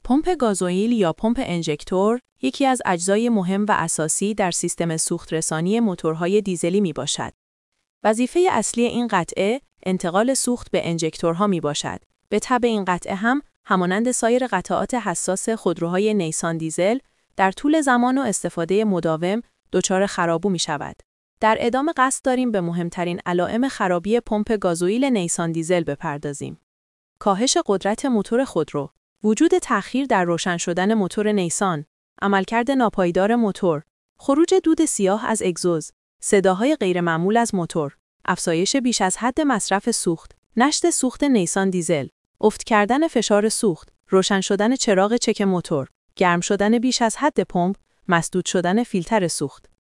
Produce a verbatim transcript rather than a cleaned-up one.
پمپ گازوئیل یا پمپ انژکتور یکی از اجزای مهم و اساسی در سیستم سوخت‌رسانی موتورهای دیزلی میباشد. وظیفه اصلی این قطعه انتقال سوخت به انژکتورها میباشد. به تبع این قطعه هم همانند سایر قطعات حساس خودروهای نیسان دیزل در طول زمان و استفاده مداوم دچار خرابو میشود. در ادامه قصد داریم به مهمترین علائم خرابی پمپ گازوئیل نیسان دیزل بپردازیم. کاهش قدرت موتور خودرو، وجود تأخیر در روشن شدن موتور نیسان، عملکرد ناپایدار موتور، خروج دود سیاه از اگزوز، صداهای غیرمعمول از موتور، افزایش بیش از حد مصرف سوخت، نشت سوخت نیسان دیزل، افت کردن فشار سوخت، روشن شدن چراغ چک موتور، گرم شدن بیش از حد پمپ، مسدود شدن فیلتر سوخت.